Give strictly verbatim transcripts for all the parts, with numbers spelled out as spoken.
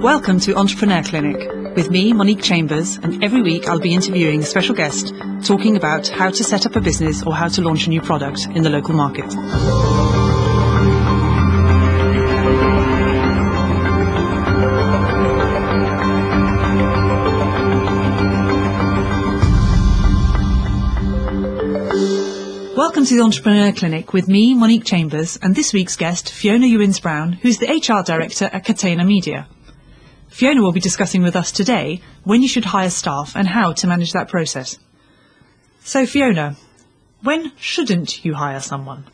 Welcome to Entrepreneur Clinic with me, Monique Chambers, and every week I'll be interviewing a special guest talking about how to set up a business or how to launch a new product in the local market. Welcome to the Entrepreneur Clinic with me, Monique Chambers, and this week's guest, Fiona Ewins-Brown, who's the H R Director at Catena Media. Fiona will be discussing with us today when you should hire staff and how to manage that process. So Fiona, when shouldn't you hire someone?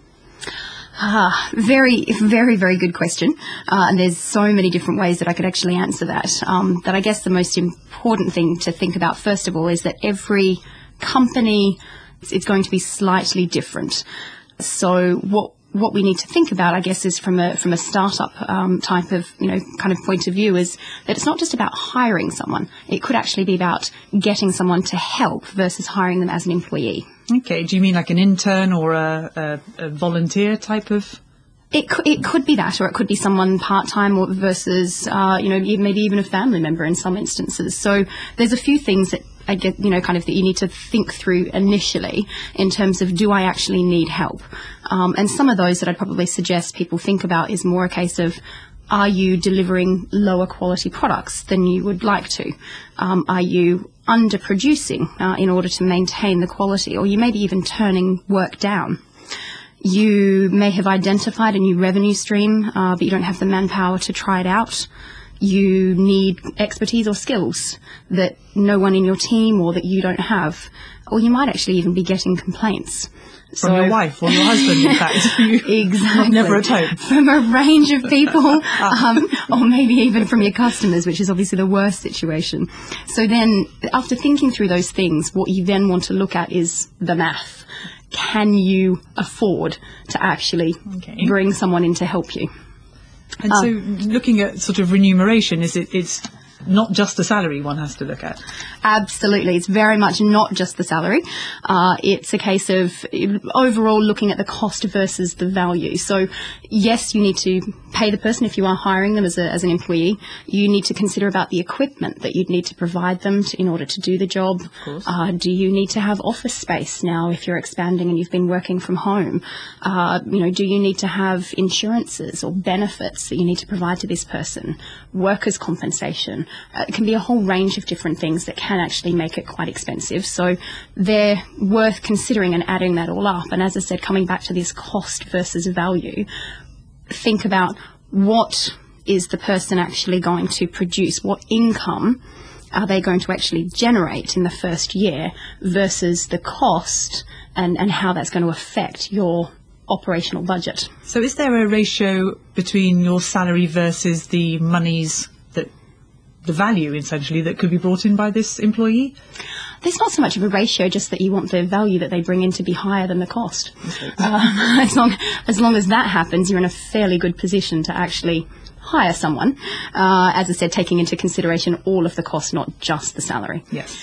Ah, very, very, very good question. Uh, and there's so many different ways that I could actually answer that. Um, but I guess the most important thing to think about, first of all, is that every company, it's going to be slightly different. So what what we need to think about, I guess, is from a from a startup um, type of, you know, kind of point of view, is that it's not just about hiring someone. It could actually be about getting someone to help versus hiring them as an employee. Okay, do you mean like an intern or a, a, a volunteer type of? It could, it could be that, or it could be someone part-time or versus, uh, you know, maybe even a family member in some instances. So there's a few things that I get, you know, kind of that you need to think through initially in terms of, do I actually need help? Um, and some of those that I'd probably suggest people think about is more a case of, are you delivering lower quality products than you would like to? Um, are you underproducing uh, in order to maintain the quality? Or you may be even turning work down. You may have identified a new revenue stream, uh, but you don't have the manpower to try it out. You need expertise or skills that no one in your team or that you don't have. Or you might actually even be getting complaints. From so, your wife or your husband, in fact. Exactly. Never at home. From a range of people, um, or maybe even from your customers, which is obviously the worst situation. So then, after thinking through those things, what you then want to look at is the math. Can you afford to actually okay. bring someone in to help you? And uh, so looking at sort of remuneration, is it, it's not just the salary one has to look at? Absolutely. It's very much not just the salary. Uh, it's a case of overall looking at the cost versus the value. So yes, you need to pay the person if you are hiring them as, a, as an employee. You need to consider about the equipment that you'd need to provide them to, in order to do the job. Of course. Uh, do you need to have office space now if you're expanding and you've been working from home? Uh, you know, do you need to have insurances or benefits that you need to provide to this person? Workers' compensation. Uh, it can be a whole range of different things that can actually make it quite expensive. So they're worth considering and adding that all up. And as I said, coming back to this cost versus value, think about what is the person actually going to produce, what income are they going to actually generate in the first year versus the cost and, and how that's going to affect your operational budget. So is there a ratio between your salary versus the monies that the value essentially that could be brought in by this employee? There's not so much of a ratio, just that you want the value that they bring in to be higher than the cost. Okay. Uh, as long as long as that happens, you're in a fairly good position to actually hire someone. Uh, as I said, taking into consideration all of the costs, not just the salary. Yes.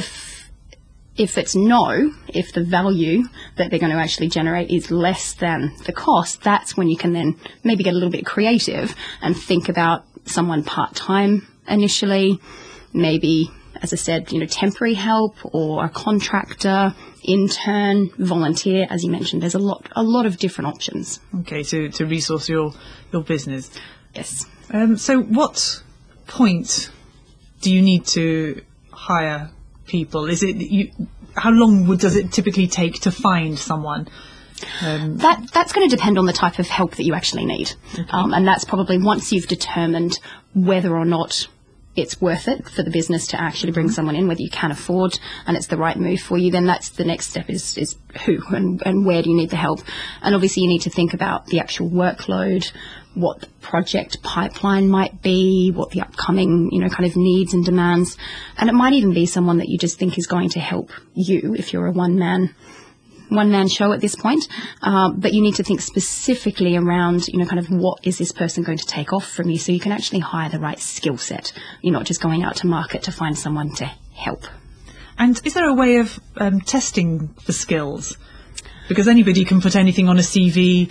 If if it's no, if the value that they're going to actually generate is less than the cost, that's when you can then maybe get a little bit creative and think about someone part-time initially, maybe, as I said, you know, temporary help or a contractor, intern, volunteer. As you mentioned, there's a lot, a lot of different options. Okay, to to resource your your business. Yes. Um, so, what point do you need to hire people? Is it you? How long would, does it typically take to find someone? Um, that that's going to depend on the type of help that you actually need, okay. um, and that's probably once you've determined whether or not it's worth it for the business to actually bring someone in, whether you can afford and it's the right move for you, then that's the next step is, is who and, and where do you need the help. And obviously you need to think about the actual workload, what the project pipeline might be, what the upcoming, you know, kind of needs and demands. And it might even be someone that you just think is going to help you if you're a one-man one-man show at this point, uh, but you need to think specifically around, you know, kind of what is this person going to take off from you so you can actually hire the right skill set. You're not just going out to market to find someone to help. And is there a way of um, testing the skills? because anybody can put anything on a C V,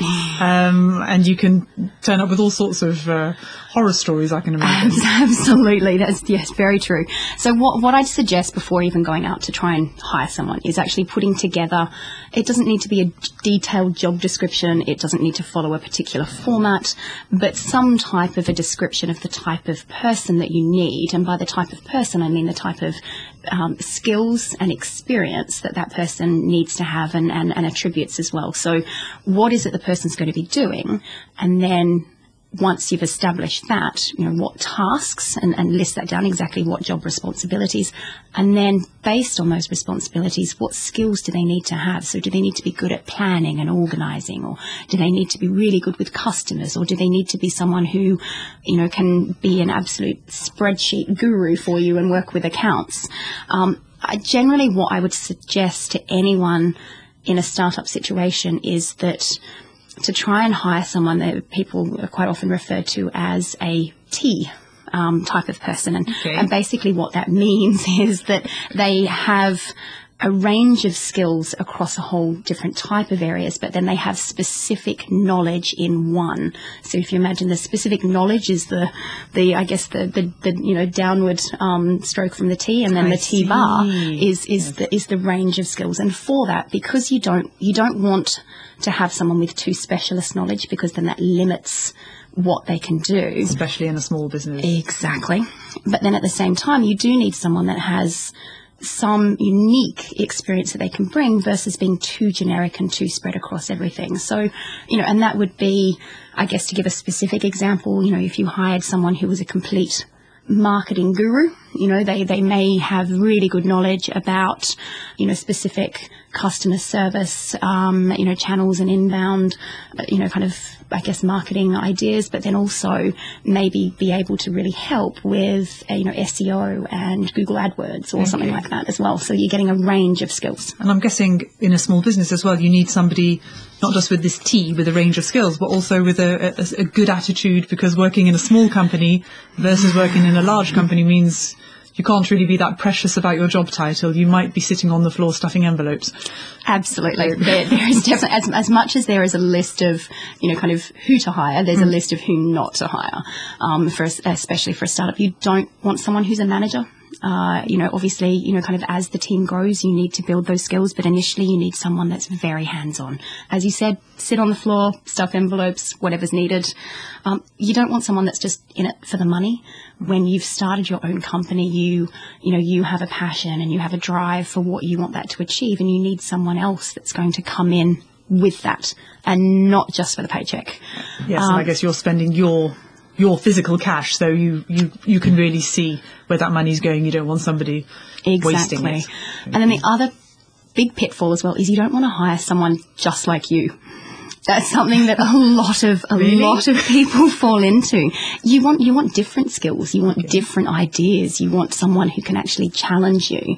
um, and you can turn up with all sorts of uh, horror stories, I can imagine. Absolutely, that's yes, very true. So what what I'd suggest before even going out to try and hire someone is actually putting together. It doesn't need to be a detailed job description. It doesn't need to follow a particular format, but some type of a description of the type of person that you need. And by the type of person, I mean the type of um, skills and experience that that person needs to have, and, and, and attributes as well. So what is it the person's going to be doing? And then once you've established that, you know, what tasks, and, and list that down, exactly what job responsibilities, and then based on those responsibilities, what skills do they need to have? So do they need to be good at planning and organising, or do they need to be really good with customers, or do they need to be someone who, you know, can be an absolute spreadsheet guru for you and work with accounts? Um, I, generally what I would suggest to anyone in a startup situation is that to try and hire someone that people are quite often referred to as a T um, type of person. And, okay. and basically what that means is that they have a range of skills across a whole different type of areas, but then they have specific knowledge in one. So if you imagine the specific knowledge is the, the I guess, the, the, the you know, downward um, stroke from the T, and then I the T see. bar is, is, Yes. the, is the range of skills. And for that, because you don't, you don't want to have someone with too specialist knowledge, because then that limits what they can do. Especially in a small business. Exactly. But then at the same time, you do need someone that has some unique experience that they can bring versus being too generic and too spread across everything. So, you know, and that would be, I guess, to give a specific example, you know, if you hired someone who was a complete marketing guru, you know, they, they may have really good knowledge about, you know, specific customer service, um, you know, channels and inbound, you know, kind of, I guess, marketing ideas, but then also maybe be able to really help with, uh, you know, S E O and Google AdWords or okay. something like that as well. So you're getting a range of skills. And I'm guessing in a small business as well, you need somebody not just with this T, with a range of skills, but also with a, a, a good attitude, because working in a small company versus working in a large company means you can't really be that precious about your job title. You might be sitting on the floor stuffing envelopes. Absolutely. There, there is definitely, as, as much as there is a list of, you know, kind of who to hire, there's mm. a list of who not to hire, um, for especially for a startup. You don't want someone who's a manager. Uh, you know, obviously, you know, kind of as the team grows, you need to build those skills, but initially you need someone that's very hands-on. As you said, sit on the floor, stuff envelopes, whatever's needed. Um, you don't want someone that's just in it for the money. When you've started your own company, you, you know, you have a passion and you have a drive for what you want that to achieve, and you need someone else that's going to come in with that and not just for the paycheck. Yes, um, and I guess you're spending your your physical cash, so you, you, you can really see where that money's going. You don't want somebody exactly. wasting it. And then the other big pitfall as well is you don't want to hire someone just like you. That's something that a lot of a really? lot of people fall into. You want you want different skills, you want okay. different ideas, you want someone who can actually challenge you.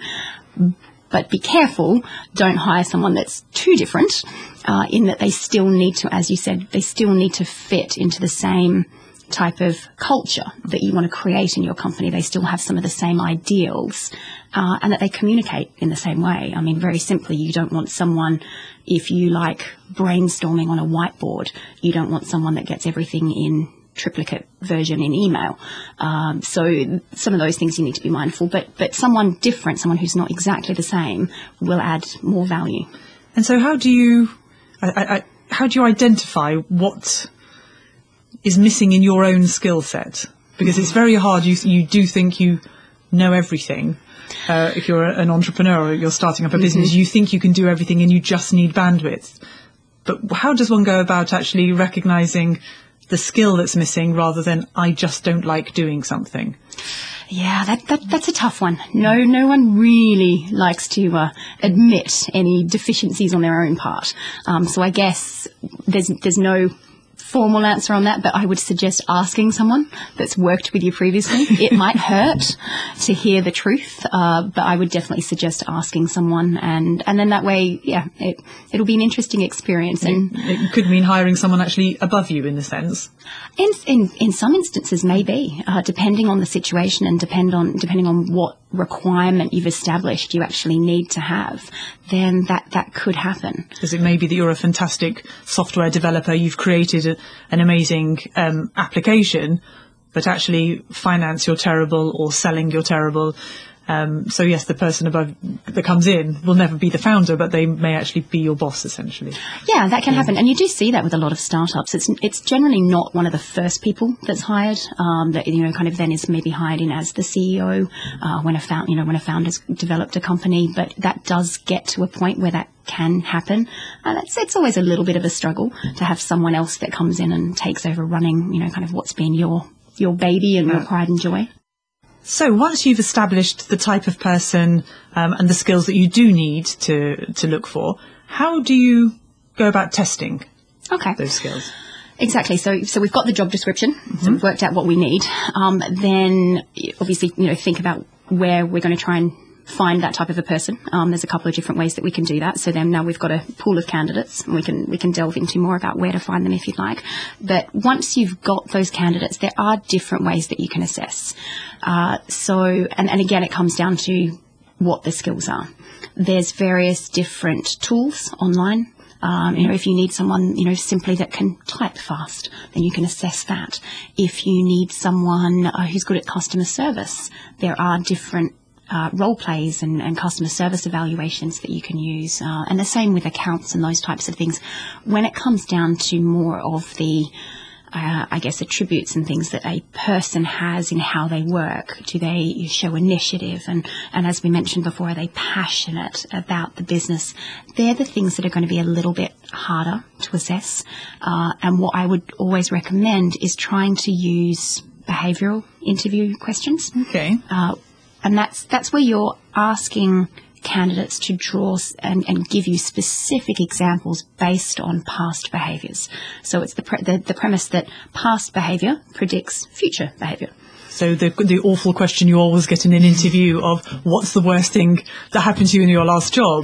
But be careful, don't hire someone that's too different, uh, in that they still need to, as you said, they still need to fit into the same type of culture that you want to create in your company. They still have some of the same ideals, uh, and that they communicate in the same way. I mean, very simply, you don't want someone, if you like brainstorming on a whiteboard, you don't want someone that gets everything in triplicate version in email. Um, so some of those things you need to be mindful, but, but someone different, someone who's not exactly the same, will add more value. And so how do you, I, I, how do you identify what is missing in your own skill set? Because it's very hard. You you do think you know everything. Uh, if you're an entrepreneur or you're starting up a business, mm-hmm. you think you can do everything and you just need bandwidth. But how does one go about actually recognizing the skill that's missing rather than I just don't like doing something? Yeah, that, that that's a tough one. No, no one really likes to uh, admit any deficiencies on their own part. Um, so I guess there's there's no formal answer on that, but I would suggest asking someone that's worked with you previously. It might hurt to hear the truth, uh, but I would definitely suggest asking someone, and, and then that way, yeah, it, it'll be an interesting experience. And it, it could mean hiring someone actually above you in a sense. In in, in some instances, maybe, uh, depending on the situation and depend on depending on what requirement you've established you actually need to have, then that, that could happen. Because it may be that you're a fantastic software developer, you've created a, an amazing um, application, but actually finance you're terrible, or selling you're terrible. Um, so yes, the person above that comes in will never be the founder, but they may actually be your boss, essentially. Yeah, that can yeah. happen, and you do see that with a lot of startups. It's it's generally not one of the first people that's hired. Um, that you know, kind of then is maybe hired in as the C E O uh, when a found you know when a founder's developed a company. But that does get to a point where that can happen, and it's it's always a little bit of a struggle to have someone else that comes in and takes over running. You know, kind of what's been your your baby and yeah. your pride and joy. So once you've established the type of person um, and the skills that you do need to to look for, how do you go about testing okay. those skills? Exactly. So so we've got the job description, mm-hmm. so we've worked out what we need. Um, then obviously, you know, think about where we're going to try and find that type of a person. Um, there's a couple of different ways that we can do that. So then now we've got a pool of candidates, and we can we can delve into more about where to find them if you'd like. But once you've got those candidates, there are different ways that you can assess. Uh, so, and, and again, it comes down to what the skills are. There's various different tools online. Um, you know, if you need someone, you know, simply that can type fast, then you can assess that. If you need someone uh, who's good at customer service, there are different Uh, role plays and, and customer service evaluations that you can use, uh, and the same with accounts and those types of things. When it comes down to more of the, uh, I guess, attributes and things that a person has in how they work, do they show initiative, and, and as we mentioned before, are they passionate about the business? They're the things that are going to be a little bit harder to assess, uh, and what I would always recommend is trying to use behavioural interview questions. Okay. Uh, And that's that's where you're asking candidates to draw and, and give you specific examples based on past behaviours. So it's the, pre- the the premise that past behaviour predicts future behaviour. So the the awful question you always get in an interview of what's the worst thing that happened to you in your last job?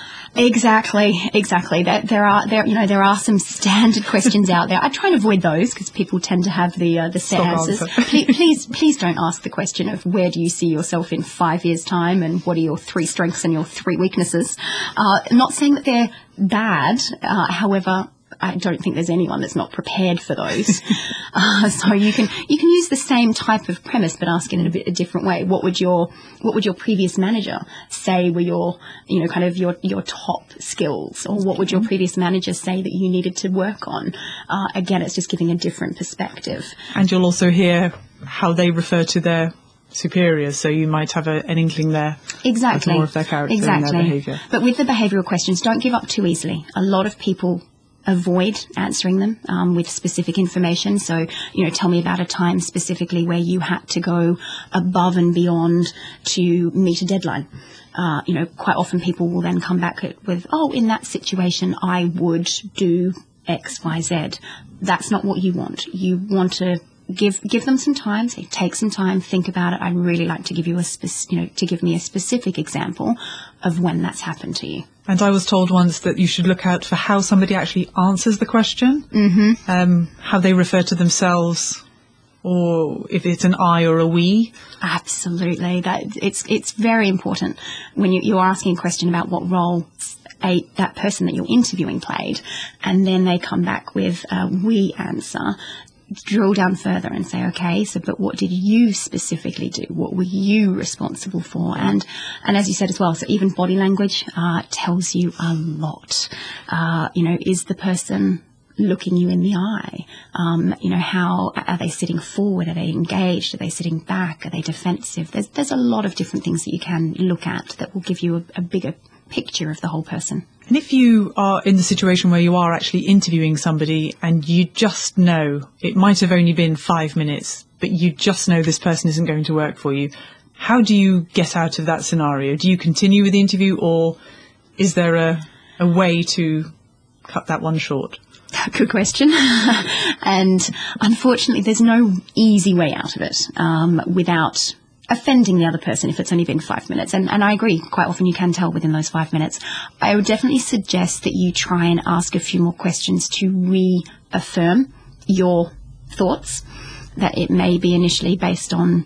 Exactly, exactly. There, there are, there, you know, there are some standard questions out there. I try and avoid those because people tend to have the uh, the set answers. please, please, please don't ask the question of where do you see yourself in five years' time and what are your three strengths and your three weaknesses. Uh, not saying that they're bad, uh, however, I don't think there's anyone that's not prepared for those. uh, so you can you can use the same type of premise, but ask it in a bit a different way. What would your what would your previous manager say were your you know kind of your your top skills, or what would your previous manager say that you needed to work on? Uh, again, it's just giving a different perspective. And you'll also hear how they refer to their superiors, so you might have a, an inkling there. Exactly. Of more of their character exactly. and their behaviour. But with the behavioural questions, don't give up too easily. A lot of people avoid answering them um, with specific information. So, you know, tell me about a time specifically where you had to go above and beyond to meet a deadline. Uh, you know, quite often people will then come back with, oh, in that situation, I would do X, Y, Z. That's not what you want. You want to give give them some time, say, take some time, think about it. I'd really like to give you a, spe- you know, to give me a specific example of when that's happened to you. And I was told once that you should look out for how somebody actually answers the question, mm-hmm. um, how they refer to themselves, or if it's an I or a we. Absolutely, that it's it's very important when you, you're asking a question about what role a that person that you're interviewing played, and then they come back with a we answer. Drill down further and say, okay, so but what did you specifically do? What were you responsible for? And and as you said as well, so even body language uh, tells you a lot. Uh, you know, is the person looking you in the eye? Um, you know, how are they sitting forward? Are they engaged? Are they sitting back? Are they defensive? There's there's a lot of different things that you can look at that will give you a, a bigger picture of the whole person. And if you are in the situation where you are actually interviewing somebody and you just know, it might have only been five minutes, but you just know this person isn't going to work for you, how do you get out of that scenario? Do you continue with the interview, or is there a, a way to cut that one short? Good question. And unfortunately, there's no easy way out of it um, without offending the other person if it's only been five minutes. And, and I agree, quite often you can tell within those five minutes. I would definitely suggest that you try and ask a few more questions to reaffirm your thoughts, that it may be initially based on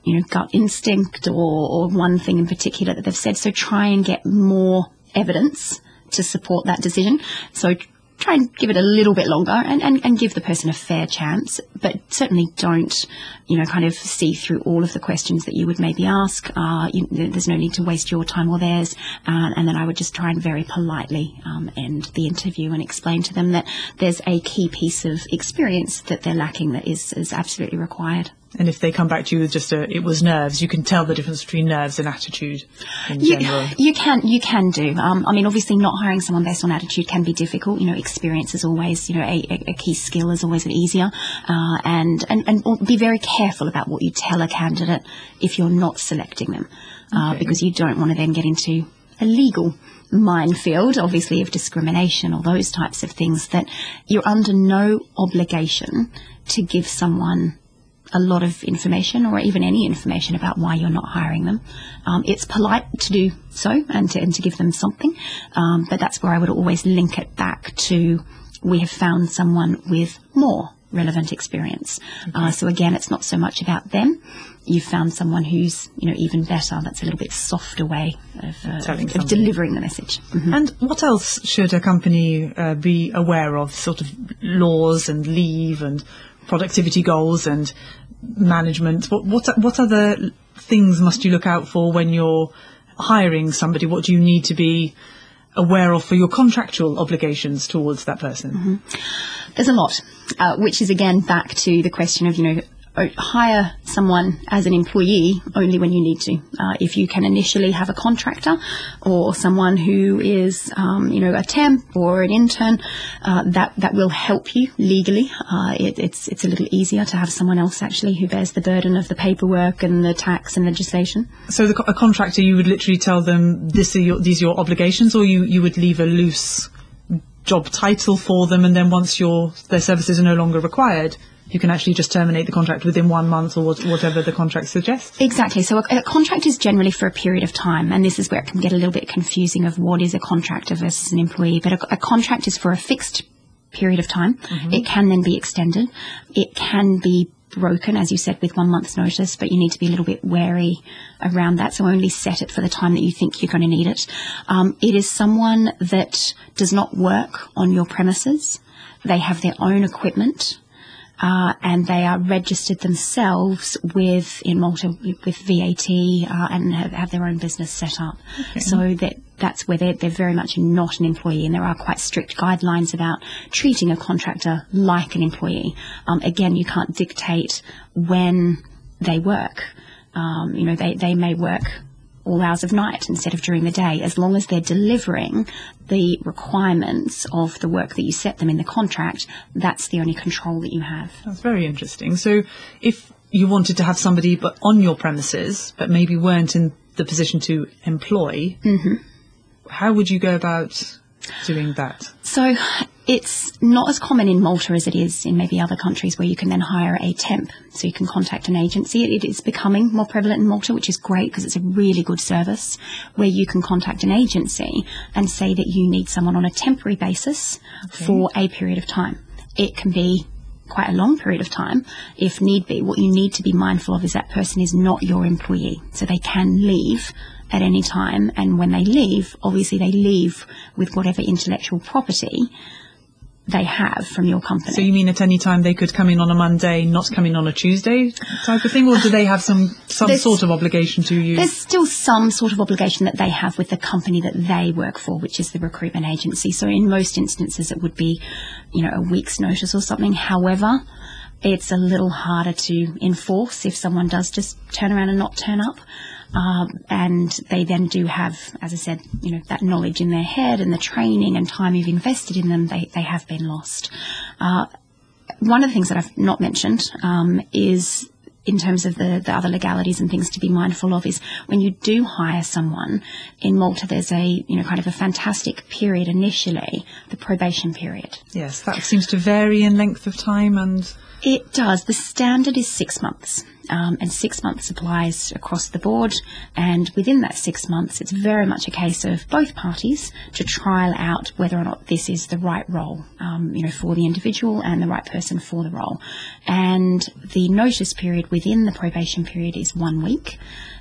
you know, gut instinct or, or one thing in particular that they've said. So try and get more evidence to support that decision. So try and give it a little bit longer and, and, and give the person a fair chance, but certainly don't, you know, kind of see through all of the questions that you would maybe ask. Uh, you, there's no need to waste your time or theirs. Uh, and then I would just try and very politely um, end the interview and explain to them that there's a key piece of experience that they're lacking that is, is absolutely required. And if they come back to you with just a, it was nerves, you can tell the difference between nerves and attitude in you, general. You can, you can do. Um, I mean, obviously not hiring someone based on attitude can be difficult. You know, experience is always, you know, a, a key skill is always easier. Uh, and, and, and be very careful about what you tell a candidate if you're not selecting them, uh, okay. because you don't want to then get into a legal minefield, obviously, of discrimination or those types of things, that you're under no obligation to give someone a lot of information or even any information about why you're not hiring them. Um, it's polite to do so and to, and to give them something, um, but that's where I would always link it back to we have found someone with more relevant experience. Okay. Uh, so again, it's not so much about them. You've found someone who's, you know, even better. That's a little bit softer way of, uh, of, of delivering the message. Mm-hmm. And what else should a company uh, be aware of? Sort of laws and leave and productivity goals and management. What what what other things must you look out for when you're hiring somebody? What do you need to be aware of for your contractual obligations towards that person? Mm-hmm. There's a lot, uh, which is again back to the question of, you know, hire someone as an employee only when you need to. Uh, if you can initially have a contractor or someone who is, um, you know, a temp or an intern, uh, that that will help you legally. Uh, it, it's it's a little easier to have someone else actually who bears the burden of the paperwork and the tax and legislation. So the, a contractor, you would literally tell them this are your, these are your obligations, or you, you would leave a loose job title for them, and then once your their services are no longer required, you can actually just terminate the contract within one month or whatever the contract suggests? Exactly. So a, a contract is generally for a period of time, and this is where it can get a little bit confusing of what is a contractor versus an employee. But a, a contract is for a fixed period of time. Mm-hmm. It can then be extended. It can be broken, as you said, with one month's notice, but you need to be a little bit wary around that. So only set it for the time that you think you're going to need it. Um, it is someone that does not work on your premises. They have their own equipment. Uh, and they are registered themselves with in Malta with V A T uh, and have, have their own business set up. Okay. So that that's where they're, they're very much not an employee, and there are quite strict guidelines about treating a contractor like an employee. Um, again, you can't dictate when they work. Um, you know, they, they may work all hours of night instead of during the day, as long as they're delivering the requirements of the work that you set them in the contract. That's the only control that you have. That's very interesting. So if you wanted to have somebody but on your premises but maybe weren't in the position to employ, mm-hmm. how would you go about doing that? So it's not as common in Malta as it is in maybe other countries where you can then hire a temp. So you can contact an agency. It is becoming more prevalent in Malta, which is great because it's a really good service where you can contact an agency and say that you need someone on a temporary basis okay. for a period of time. It can be quite a long period of time if need be. What you need to be mindful of is that person is not your employee. So they can leave at any time, and when they leave, obviously they leave with whatever intellectual property they have from your company. So you mean at any time they could come in on a Monday, not come in on a Tuesday type of thing, or do they have some some there's, sort of obligation to you? There's still some sort of obligation that they have with the company that they work for, which is the recruitment agency. So in most instances it would be, you know, a week's notice or something. However, it's a little harder to enforce if someone does just turn around and not turn up. Um, and they then do have, as I said, you know, that knowledge in their head and the training and time you've invested in them, they, they have been lost. Uh, one of the things that I've not mentioned um, is in terms of the, the other legalities and things to be mindful of is when you do hire someone in Malta, there's a, you know, kind of a fantastic period initially, the probation period. Yes, that seems to vary in length of time and... It does. The standard is six months. Um, and six months applies across the board, and within that six months it's very much a case of both parties to trial out whether or not this is the right role, um, you know, for the individual and the right person for the role. And the notice period within the probation period is one week,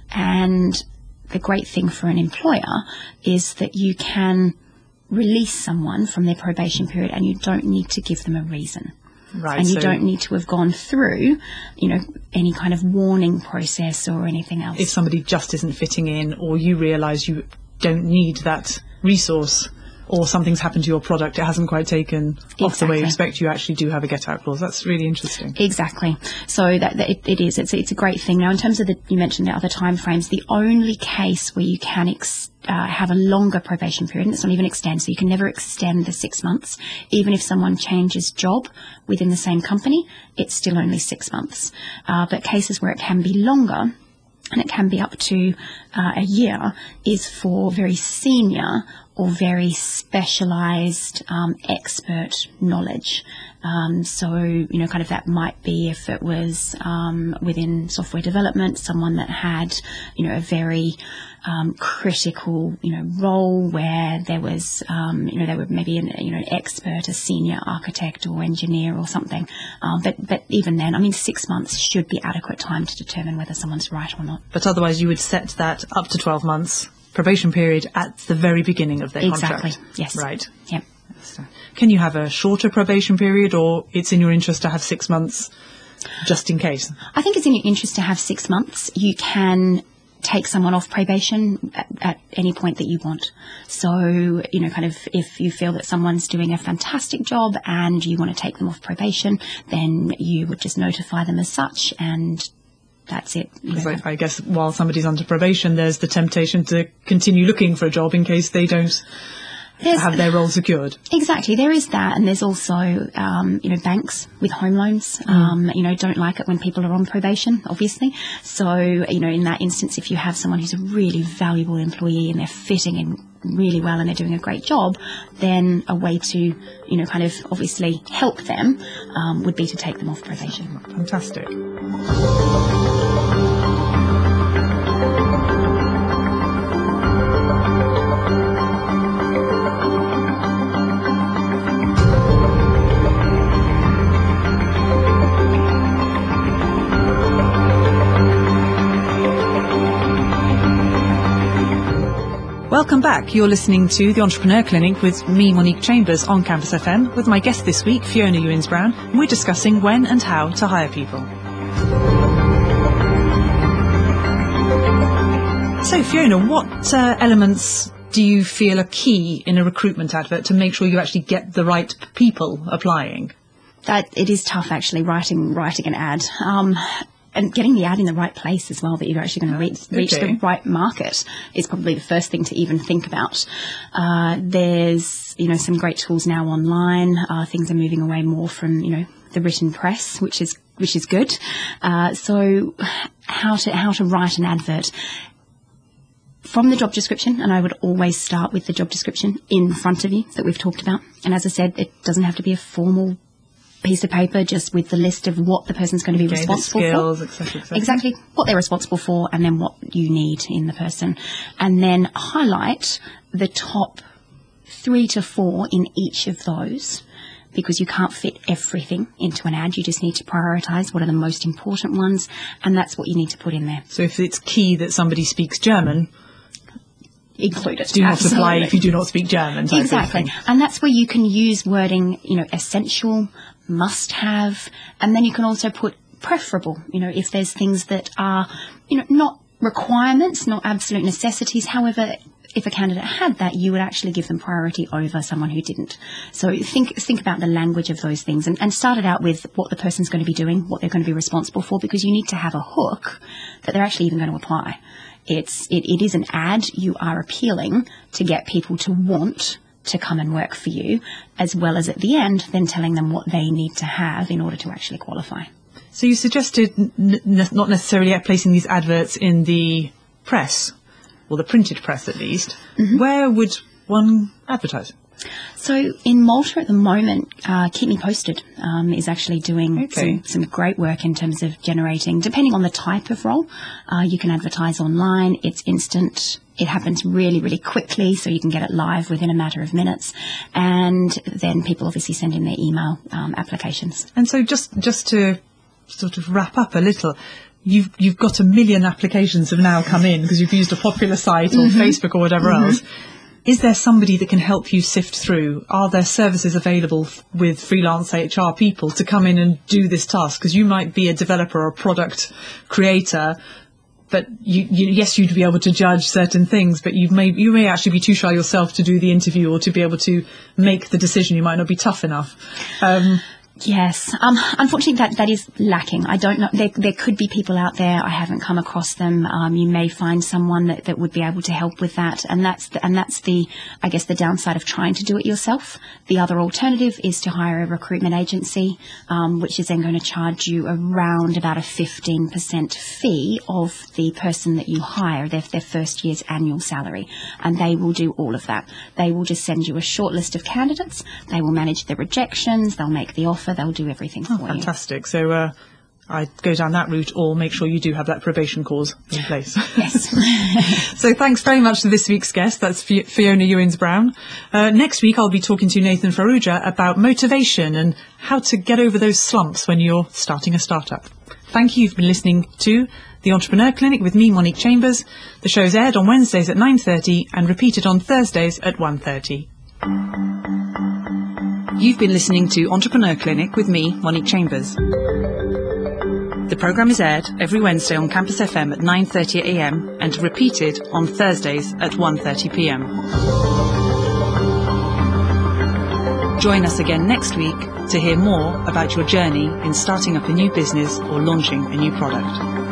and the great thing for an employer is that you can release someone from their probation period and you don't need to give them a reason. Right, and you so don't need to have gone through, you know, any kind of warning process or anything else. if somebody just isn't fitting in, or you realise you don't need that resource, or something's happened to your product, it hasn't quite taken off the way you Exactly. expect, you actually do have a get-out clause. That's really interesting. Exactly. So that, that it, it is. It's it's a great thing. Now, in terms of the, you mentioned the other time frames, the only case where you can ex, uh, have a longer probation period, and it's not even extend, so you can never extend the six months, even if someone changes job within the same company, it's still only six months. Uh, but cases where it can be longer, and it can be up to uh, a year, is for very senior or very specialised um, expert knowledge. Um, so, you know, kind of that might be if it was um, within software development, someone that had, you know, a very um, critical, you know, role where there was, um, you know, they were maybe an, you know, an expert, a senior architect or engineer or something. Um, but, but even then, I mean, six months should be adequate time to determine whether someone's right or not. But otherwise you would set that up to twelve months probation period at the very beginning of their Exactly. contract. Yes. Right. Yep. So, can you have a shorter probation period, or it's in your interest to have six months just in case? I think it's in your interest to have six months. You can take someone off probation at, at any point that you want. So, you know, kind of if you feel that someone's doing a fantastic job and you want to take them off probation, then you would just notify them as such, and that's it. You Because know. I, I guess while somebody's under probation, there's the temptation to continue looking for a job in case they don't There's- have their role secured. Exactly, there is that, and there's also, um, you know, banks with home loans, um, you know, don't like it when people are on probation, obviously. So, you know, in that instance, if you have someone who's a really valuable employee and they're fitting in really well and they're doing a great job, then a way to, you know, kind of obviously help them um, would be to take them off probation. Fantastic. Welcome back. You're listening to The Entrepreneur Clinic with me, Monique Chambers, on Campus F M, with my guest this week, Fiona Ewins-Brown, and we're discussing when and how to hire people. So, Fiona, what uh, elements do you feel are key in a recruitment advert to make sure you actually get the right people applying? That it is tough, actually, writing writing an ad. Um, And getting the ad in the right place as well, that you're actually going to reach, reach Okay. the right market is probably the first thing to even think about. Uh, there's, you know, some great tools now online. Uh, things are moving away more from, you know, the written press, which is which is good. Uh, so how to how to write an advert from the job description, and I would always start with the job description in front of you that we've talked about. And as I said, it doesn't have to be a formal piece of paper, just with the list of what the person's going to be Okay, the responsible skills, for. et cetera, et cetera. Exactly, what they're responsible for, and then what you need in the person. And then highlight the top three to four in each of those, because you can't fit everything into an ad. You just need to prioritise what are the most important ones, and that's what you need to put in there. So if it's key that somebody speaks German, Include it. do not apply Absolutely. if you do not speak German. Type Exactly. Of thing. And that's where you can use wording, you know, essential, must have, and then you can also put preferable, you know, if there's things that are, you know, not requirements, not absolute necessities. However, if a candidate had that, you would actually give them priority over someone who didn't. So think think about the language of those things, and, and start it out with what the person's going to be doing, what they're going to be responsible for, because you need to have a hook that they're actually even going to apply. It's it, it is an ad. You are appealing to get people to want to come and work for you, as well as at the end then telling them what they need to have in order to actually qualify. So you suggested n- n- not necessarily placing these adverts in the press, or the printed press at least. Mm-hmm. Where would one advertise? So in Malta at the moment, uh, Keep Me Posted um, is actually doing Okay. some, some great work in terms of generating, depending on the type of role. Uh, you can advertise online. It's instant. It happens really, really quickly, so you can get it live within a matter of minutes. And then people obviously send in their email um, applications. And so just just to sort of wrap up a little, you've you've got a million applications have now come in because you've used a popular site or mm-hmm. Facebook or whatever mm-hmm. else. Is there somebody that can help you sift through? Are there services available f- with freelance H R people to come in and do this task? Because you might be a developer or a product creator, but you, you, yes, you'd be able to judge certain things, but you may you may actually be too shy yourself to do the interview or to be able to make the decision. You might not be tough enough. Um, Yes, um, unfortunately that, that is lacking. I don't know, there, there could be people out there, I haven't come across them. Um, you may find someone that, that would be able to help with that, and that's the, and that's the, I guess, the downside of trying to do it yourself. The other alternative is to hire a recruitment agency, um, which is then going to charge you around about a fifteen percent fee of the person that you hire, their, their first year's annual salary, and they will do all of that. They will just send you a short list of candidates, they will manage the rejections, they'll make the offer, they'll do everything oh, for fantastic. you. Fantastic. So uh, I'd go down that route, or make sure you do have that probation clause in place. Yes. So thanks very much to this week's guest. That's F- Fiona Ewins-Brown. Uh, next week I'll be talking to Nathan Farrugia about motivation and how to get over those slumps when you're starting a startup. Thank you. You've been listening to The Entrepreneur Clinic with me, Monique Chambers. The show's aired on Wednesdays at nine thirty and repeated on Thursdays at one thirty. You've been listening to Entrepreneur Clinic with me, Monique Chambers. The programme is aired every Wednesday on Campus F M at nine thirty a m and repeated on Thursdays at one thirty p m. Join us again next week to hear more about your journey in starting up a new business or launching a new product.